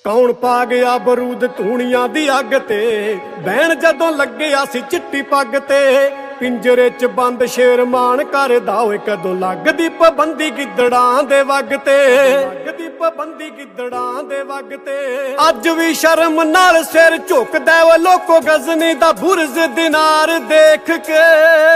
कौन पा गया बरूद धूणियां दी अग ते बैण जदों लग्गिया सी चिट्टी पग ते पिंजरे च बंद शेर मान करदा ओए कदों लगदी पाबंदी गिद्दड़ां दे वग ते लगदी पाबंदी गिद्दड़ां दे वग ते अज भी शर्म नाल सिर झुकदा ओए लोको गजनी दा बुरज दिनार देख के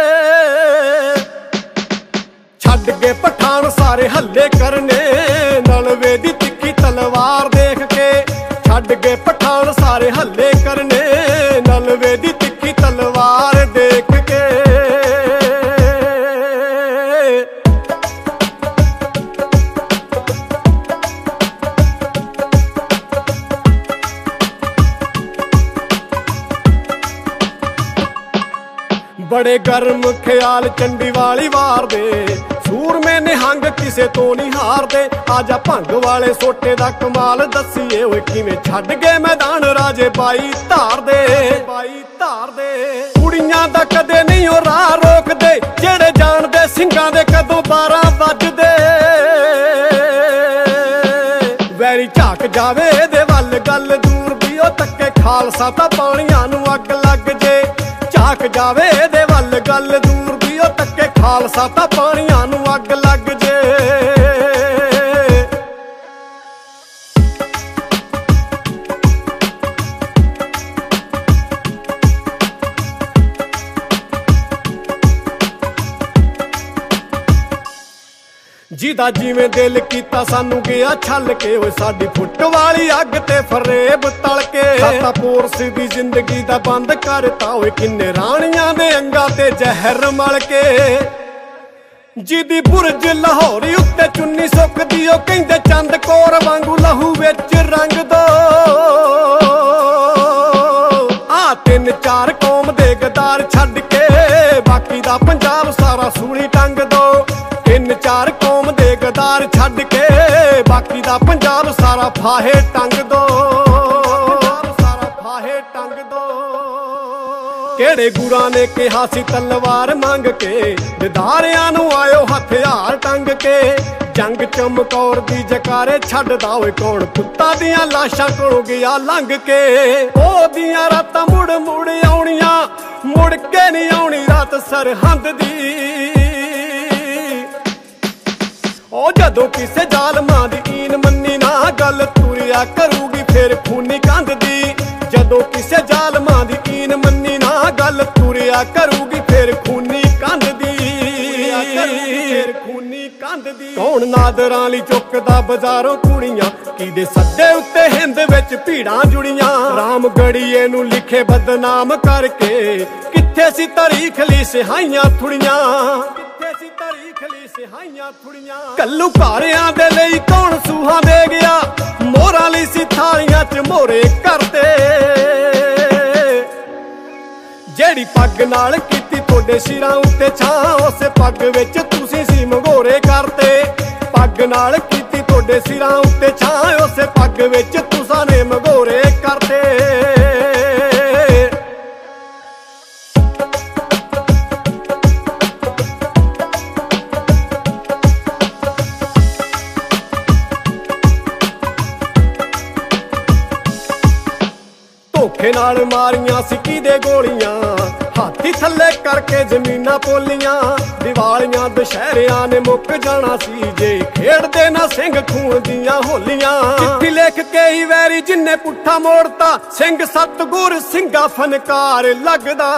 छड्ड के पठान सारे हल्ले करने नलवे दी तिखी तलवार देख के छड्ड के पठान सारे हल्ले करने नलवे दी तिखी तलवार देख के बड़े गर्म ख्याल चंडी वाली वार दे सूरमे निहंग किसे तो नहीं हार दे आजा भंग वाले सोटे दा कमाल दसीए ओए किवें छड्ड गए मैदान राजे बाई धार दे कुड़ियां दा कदे नहीं ओ राह रोक दे जेड़े जानदे सिंगां दे कदों 12 वजदे वैरी झाक जावे दे वल गल दूर दी ओ तक्के खालसा तां पाणियां नूं अग लग जे झाक जावे दे वल गल दूर दी ओ तक्के खालसा तां पाणियां नूं अग लग जे जिदा जिवें दिल कीता सानू गया छल के ओए साडी फुट वाली अग ते फरेब तल के साता पोरस दी जिंदगी दा बंद करता ओए किन्ने राणियां दे अंगां ते जहर मल के जिदी बुरज लाहौरी उत्ते चुन्नी सुकदी ओ कहंदे चंद कोर वांगू लहू विच रंग दो आ 3-4 कौम दे गदार छड्ड के बाकी दा पंजाब सारा सूली टंग दो 3-4 कौम दे गदार छड्ड के बाकी दा पंजाब सारा फाहे टंग दो केड़े गुरां ने कहा सी तलवार मंग के दिदारियां नूं आयो हथियार टंग के जंग चमकौर दी जकारे छड्डदा ओए कौन पुत्तां दियां लाशां कोलों गया लंघ के ओ दियां रातां मुड़ मुड़ आउणियां मुड़ के नहीं आउणी रात सरहंद दी ओ जदों किसे जालमां दी ईन मन्नी ना गल तुरिया करूगी फिर खूनी कंध दी जदों किसे जालमां दी ईन मन्नी ना गल तुरिया करूगी फिर खूनी कंध दी कौन नादरां लई चुकदा बाजारों कुड़ियां किदे सद्दे उत्ते हिंद विच भीड़ां जुड़ियां राम गड़ीए नूं लिखे बदनाम करके किथे सी तारीख ली सिहाइयां थुड़ियां कल्लू घारियां दे लई कौन सूहा दे गया मोरां लई सी थालियां च मोरे करते जेड़ी पग नाल कीती तोड़े सिरां उत्ते छां उस पग विच तुसीं सी मंगोरे करते पग नाल कीती तोड़े सिरां उत्ते छां उस पग विच तुसां ने मंगोरे करते धोखे नाल मारियां सिक्की दे गोलियां हाथी थल्ले करके जमीनां पोलियां दिवालियां दशहरियां ने मुक जाना सी जे खेड़दे ना सिंह खून दियां होलियां चिट्ठी लिख के ही वैरी जिन्ने पुट्ठा मोड़ता सिंह सतगुर सिंगा फनकार लगदा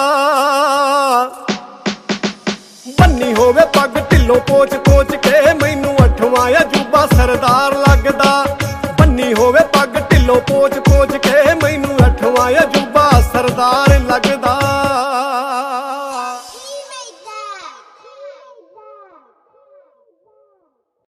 बन्नी होवे पग ढिल्लों पोच पोच के मैनू 8वां अजूबा सरदार लगदा बन्नी होवे पग ढिल्लों पोच पोच के मैनू 8वां